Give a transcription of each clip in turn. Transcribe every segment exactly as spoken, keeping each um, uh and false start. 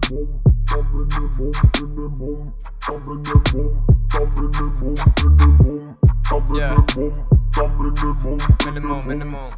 Yeah. Minimum, minimum.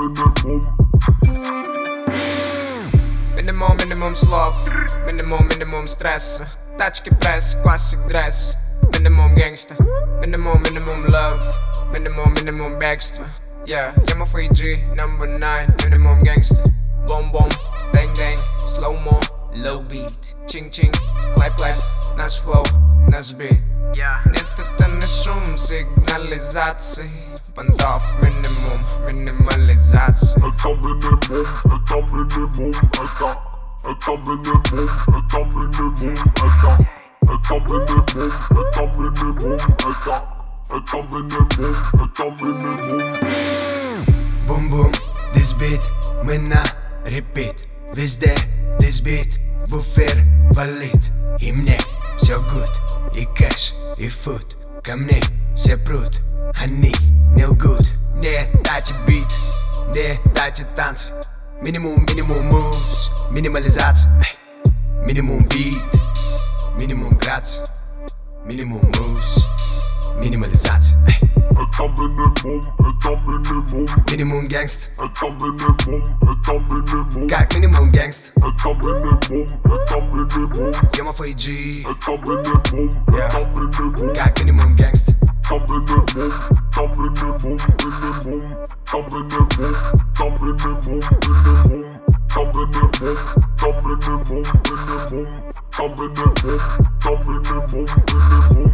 Minimum, minimum slov. Minimum, minimum stress. Тачки пресс, classic dress. Minimum gangsta. Minimum, minimum love. Minimum, minimum бегство. Yeah, я ма F G, number nine. Minimum gangsta. Boom, boom, bang, bang. Slow mo, low beat. Ching, ching, clap, clap. Наш flow, наш beat. Нет, это не шум, сигнализации. Понтов, минимум, минимализация. Это минимум, это минимум, это Это минимум, это минимум, это Это минимум, это минимум, это Это минимум, это минимум. Бум-бум, this beat, мы на repeat. Везде, this beat, в эфир валит. И мне все good, и кэш, и фуд. Ко мне все прут, они не лгут. Мне дайте бит, мне дайте танцы. Минимум, минимум moves, минимализация. Минимум бит, минимум грация. Минимум moves, минимализация. Это минимум, это минимум. Минимум гангст. Это минимум, это минимум. Как минимум гангст. Это минимум, это минимум. Я ма F G. Это минимум, это минимум. Как минимум гангст. Это минимум, это минимум, минимум. Это минимум, это минимум, минимум. Это минимум, это минимум, минимум. Это минимум, это минимум, минимум.